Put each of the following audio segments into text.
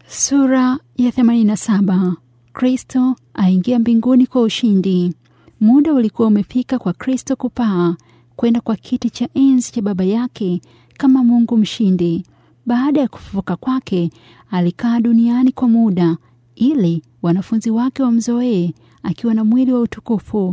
Sura ya 87. Kristo aingia mbinguni kwa ushindi. Muda ulikuwa umefika kwa Kristo kupaa kwenda kwa kiti cha enzi cha Baba yake kama Mungu mshindi. Baada ya kufufuka kwake, alikaa duniani kwa muda ili wanafunzi wake wamzoee akiwa na mwili wa utukufu.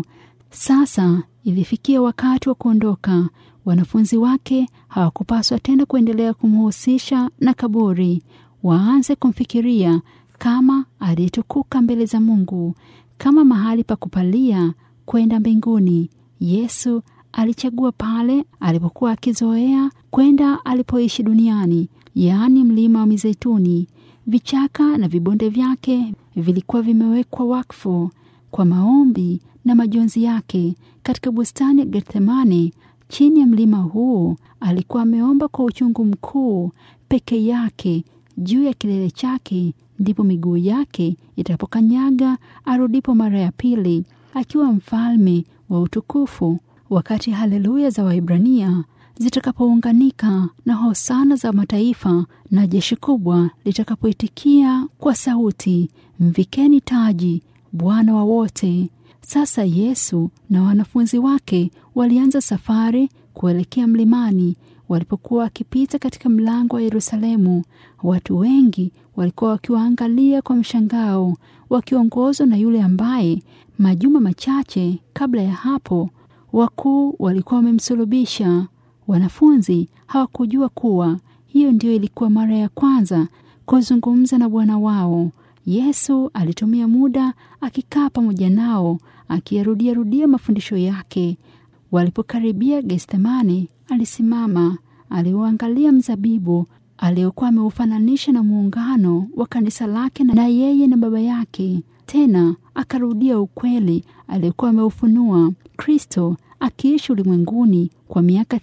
Sasa ilifikia wakati wa kuondoka. Wanafunzi wake hawakupaswa tena kuendelea kumhusisha na kaburi. Waanze kumfikiria kama aliyetukuka mbele za Mungu, kama mahali pa kupalia kwenda mbinguni. Yesu alichagua pale alipokuwa akizoea kwenda alipoishi duniani, yaani mlima wa Mizeituni. Vichaka na vibonde vyake vilikuwa vimewekwa wakfu kwa maombi na majonzi yake. Katika bustani ya Gethsemane, chini ya mlima huu, alikuwa ameomba kwa uchungu mkuu peke yake. Juu ya kilele chake ndipo miguu yake itapokanyaga arudipo mara ya pili akiwa mfalme wa utukufu. Wakati haleluya za Waibrania zitakapounganika na hosana za mataifa na jeshi kubwa litakapoitikia kwa sauti, mvikeni taji Bwana wa wote. Sasa Yesu na wanafunzi wake walianza safari kuelekea mlimani. Walipokuwa wakipita katika mlango wa Yerusalemu, watu wengi walikuwa wakiwaangalia kwa mshangao, wakiongozwa na yule ambaye majuma machache kabla ya hapo wakuu walikuwa wamemsulubisha. Wanafunzi hawakujua kuwa hiyo ndio ilikuwa mara ya kwanza kuzungumza na Bwana wao. Yesu alitumia muda akikaa pamoja nao, akiyarudia mafundisho yake. Walipokaribia Gethsemane, alisimama, aliuangalia mzabibu aliokuwa ameufananisha na muungano wa kanisa lake na yeye na Baba yake. Tena akarudia ukweli aliokuwa ameufunua. Kristo akiishi ulimwenguni kwa miaka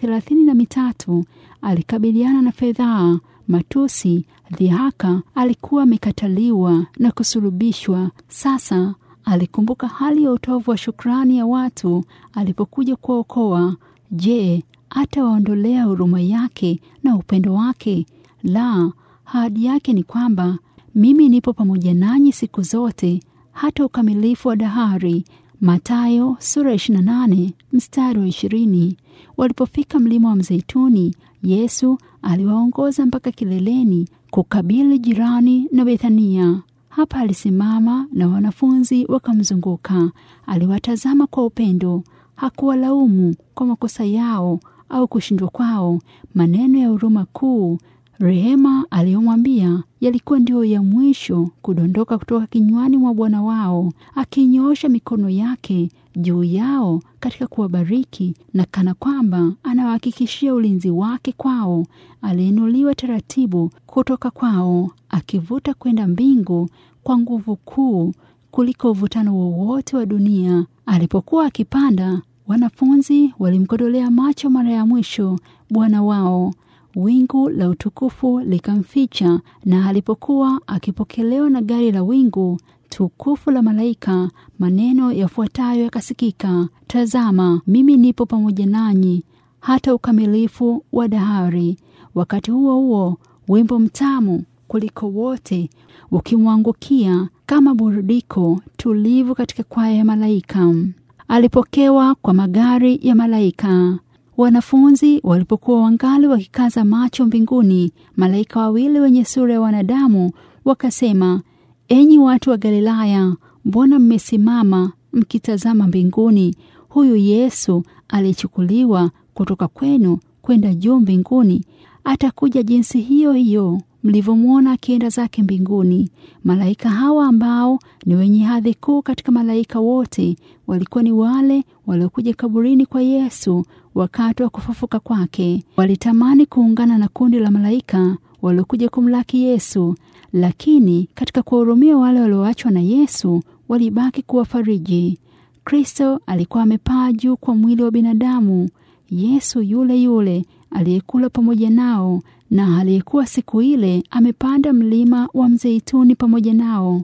33 alikabiliana na fedhaa, matusi, dhihaka. Alikuwa amekataliwa na kusulubishwa. Sasa alikumbuka hali ya utovu wa shukrani ya watu alipokuja kuokoa. Je, atawaondolea huruma yake na upendo wake? La, ahadi yake ni kwamba mimi nipo pamoja nanyi siku zote hata ukamilifu wa dahari. Mathayo sura 28 mstari wa 20. Walipofika mlima wa Mzeituni, Yesu aliwaongoza mpaka kileleni kukabili jirani na Bethania. Hapa alisimama na wanafunzi wakamzunguka. Aliwatazama kwa upendo. Hakuwalaumu kwa makosa yao au kushindwa kwao. Maneno ya huruma kuu, rehema aliyomwambia yalikuwa ndio ya mwisho kudondoka kutoka kinywani mwa Bwana wao, akinyoosha mikono yake juu yao katika kuwabariki, na kana kwamba anawahakikishia ulinzi wake kwao. Aliinuliwa taratibu kutoka kwao, akivuta kwenda mbingu kwa nguvu kuu kuliko uvutano wowote wa dunia. Alipokuwa akipanda, wanafunzi walimkodolea macho mara ya mwisho Bwana wao. Wingu la utukufu likamficha, na alipokuwa akipokelewa na gari la wingu tukufu la malaika, maneno yafuatayo yakasikika: tazama, mimi nipo pamoja nanyi hata ukamilifu wa dahari. Wakati huo huo, wimbo mtamu kuliko wote ukimwangukia kama burudiko tulivu katika kwaya ya malaika. Alipokewa kwa magari ya malaika. Wanafunzi walipokuwa wangali wakikaza macho mbinguni, malaika wawili wenye sura ya wanadamu wakasema, enyi watu wa Galilaya, mbona mmesimama mkitazama mbinguni? Huyu Yesu aliyechukuliwa kutoka kwenu kwenda juu mbinguni atakuja jinsi hiyo hiyo mlivyomwona akienda zake mbinguni. Malaika hawa ambao ni wenye hadhi kuu katika malaika wote walikuwa ni wale waliokuja kaburini kwa Yesu wakati wa kufufuka kwake. Walitamani kuungana na kundi la malaika waliokuja kumlaki Yesu, lakini katika kuwahurumia wale walioachwa na Yesu, walibaki kuwafariji. Kristo alikuwa amepaa juu kwa mwili wa binadamu. Yesu yule yule aliyekula pamoja nao na aliyekuwa siku ile amepanda mlima wa Mzeituni pamoja nao.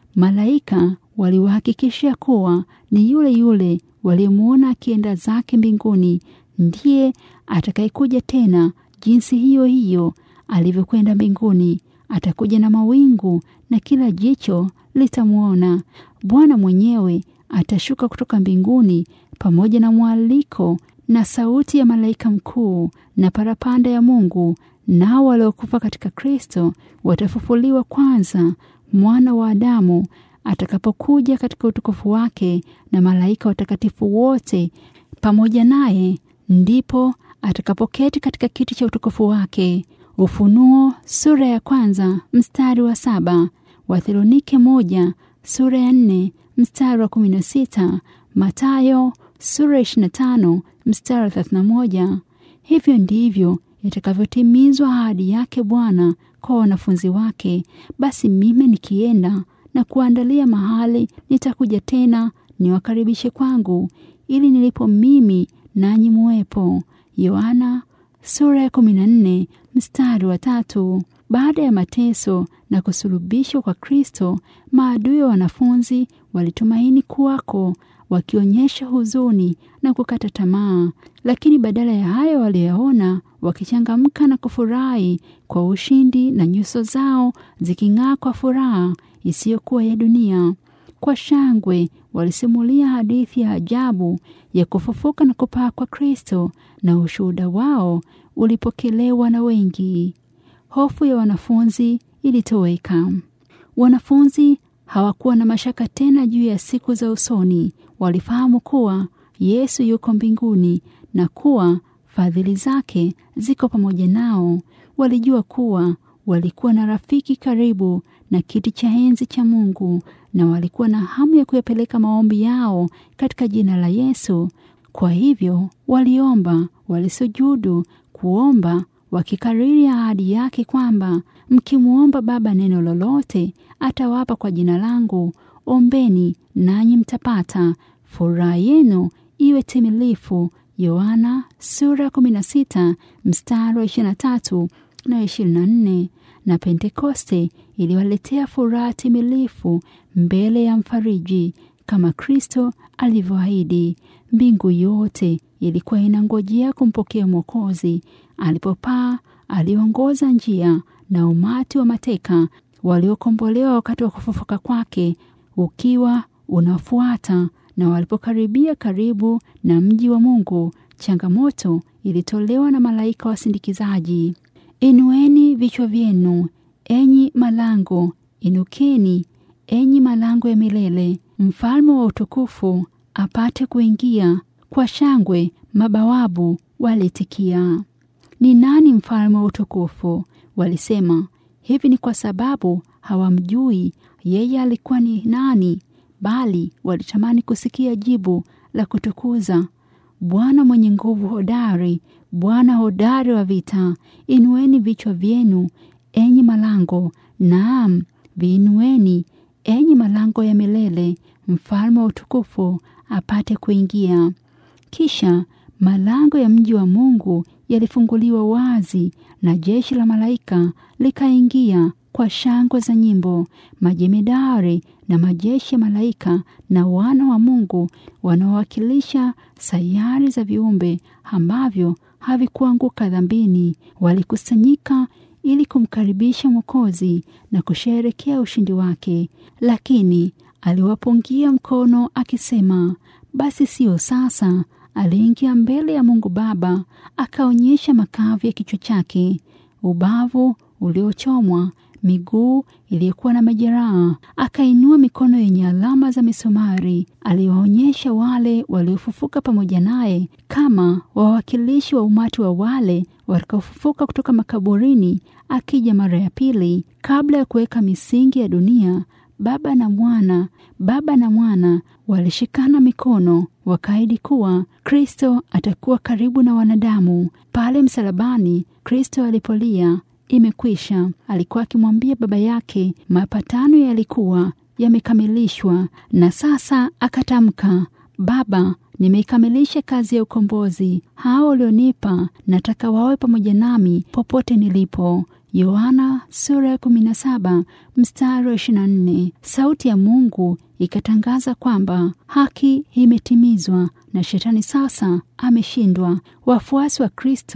Malaika waliwahakikishia kuwa ni yule yule waliyemwona akienda zake mbinguni ndiye atakayekuja tena jinsi hiyo hiyo alivyokwenda mbinguni. atakuja na mawingu na kila jicho litamwona. Bwana mwenyewe atashuka kutoka mbinguni pamoja na mwaliko na sauti ya malaika mkuu na parapanda ya Mungu, nao waliokufa katika Kristo watafufuliwa kwanza. Mwana wa Adamu atakapokuja katika utukufu wake na malaika watakatifu wote pamoja naye, ndipo atakapoketi katika kiti cha utukufu wake. Ufunuo sura ya 1 mstari wa 7, Wathesalonike 1 sura ya 4 mstari wa 16, Mathayo sura ya 25 mstari wa 31. Hivyo ndivyo itakavyotimizwa ahadi yake Bwana kwa wanafunzi wake. Basi mimi nikienda na kuandalia mahali, nitakuja tena niwakaribishe kwangu, ili nilipo mimi nanyi muwepo. Yohana sura ya 14 mstari wa 3. Baada ya mateso na kusulubishwa kwa Kristo, maadui wa wanafunzi walitumaini kuwako, wakionyesha huzuni na kukata tamaa. Lakini badala ya hayo waliyaona wakichangamka na kufurahi kwa ushindi, na nyuso zao ziking'aa kwa furaha isiyokuwa ya dunia. Kwa shangwe walisimulia hadithi ya ajabu ya kufufuka na kupaa kwa Kristo, na ushuhuda wao ulipokelewa na wengi. Hofu ya wanafunzi ilitoweka. Wanafunzi hawakuwa na mashaka tena juu ya siku za usoni. Walifahamu kuwa Yesu yuko mbinguni na kuwa fadhili zake ziko pamoja nao. Walijua kuwa walikuwa na rafiki karibu na kiti cha enzi cha Mungu, na walikuwa na hamu ya kuyapeleka maombi yao katika jina la Yesu. Kwa hivyo waliomba, walisujudu kuomba, wakikariri ahadi yake kwamba mkimuomba Baba neno lolote, atawapa kwa jina langu. Ombeni nanyi mtapata, furaha yenu iwe timilifu. Yohana sura 16 mstari wa 23 na 24. Na Pentekoste iliwaletea furaha timilifu mbele ya mfariji, kama Kristo alivyoahidi. Mbingu yote ilikuwa inangojea kumpokea Mwokozi. Alipopaa, aliongoza njia, na umati wa mateka waliokombolewa wakati wa kufufuka kwake ukiwa unafuata. Na walipokaribia karibu na mji wa Mungu, changamoto ilitolewa na malaika wasindikizaji. Inueni vichwa vyenu, enyi malango, inukeni, enyi malango ya milele, mfalme wa utukufu apate kuingia. Kwa shangwe mabawabu walitikia, ni nani mfalme wa utukufu? Walisema hivi ni kwa sababu hawamjui yeye alikuwa ni nani, bali walitamani kusikia jibu la kutukuza. Bwana mwenye nguvu hodari, Bwana hodari wa vita. Inueni vichwa vyenu, enyi malango, naam, viinueni, enyi malango ya milele, mfalme wa utukufu apate kuingia. Kisha malango ya mji wa Mungu yalifunguliwa wazi, na jeshi la malaika likaingia kwa shangwe za nyimbo. Majemedari na majeshi ya malaika na wana wa Mungu wanaowakilisha sayari za viumbe ambavyo havikuanguka dhambini walikusanyika ili kumkaribisha Mwokozi na kusherehekea ushindi wake. Lakini aliwapungia mkono akisema, basi sio sasa. Aliingia mbele ya Mungu Baba, akaonyesha makavu ya kichwa chake, ubavu uliochomwa, miguu iliyokuwa na majeraha. Akainua mikono yenye alama za misumari. Aliwaonyesha wale waliofufuka pamoja naye kama wawakilishi wa umati wa wale watakaofufuka kutoka makaburini akija mara ya pili. Kabla ya kuweka misingi ya dunia, Baba na Mwana walishikana mikono, wakaahidi kuwa Kristo atakuwa karibu na wanadamu. Pale msalabani, Kristo alipolia imekwisha, alikuwa akimwambia Baba yake mapatano yalikuwa yamekamilishwa. Na sasa akatamka, Baba, nimeikamilisha kazi ya ukombozi. Hao ulionipa nataka wawe pamoja nami popote nilipo. Yohana sura ya 17 mstari wa 24. Sauti ya Mungu ikatangaza kwamba haki imetimizwa na shetani sasa ameshindwa. Wafuasi wa Kristo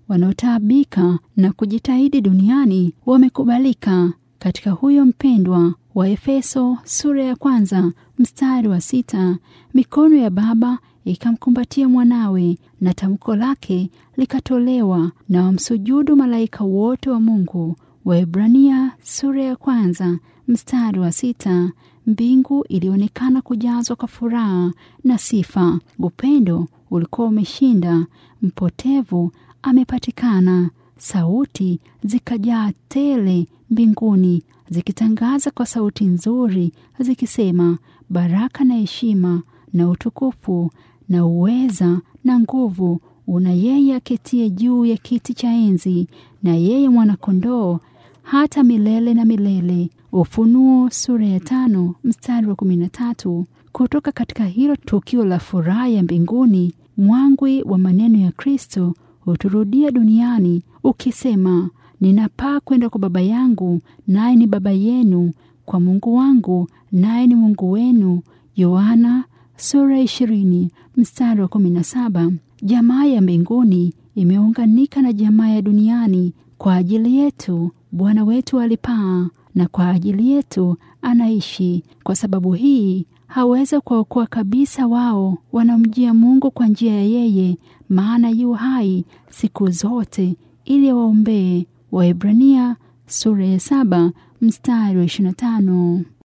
wanaotaabika na kujitahidi duniani wamekubalika katika huyo mpendwa. Wa Efeso sura ya 1 mstari wa 6. Mikono ya Baba ikamkumbatia mwanawe na tamko lake likatolewa na wamsujudu malaika wote wa Mungu. Waebrania sura ya 1 mstari wa 6. Mbingu ilionekana kujazwa kwa furaha na sifa. Upendo ulikuwa umeshinda. Mpotevu amepatikana. Sauti zikajaa tele mbinguni zikitangaza kwa sauti nzuri zikisema, baraka na heshima na utukufu na uweza na nguvu una yeye aketie juu ya kiti cha enzi na yeye mwana-kondoo hata milele na milele. Ufunuo sura ya 5 mstari wa 13. Kutoka katika hilo tukio la furaha ya mbinguni, mwangwi wa maneno ya Kristo huturudia duniani ukisema, ninapaa kwenda kwa Baba yangu naye ni Baba yenu, kwa Mungu wangu naye ni Mungu wenu. Yohana sura 20 mstari wa 17. Jamaa ya mbinguni imeunganika na jamaa ya duniani. Kwa ajili yetu Bwana wetu alipaa na kwa ajili yetu anaishi. Kwa sababu hii haweza kuwaokoa kabisa wao wanamjia Mungu kwa njia ya yeye, maana yu hai siku zote ili waombee. Waebrania sura ya 7 mstari wa 25.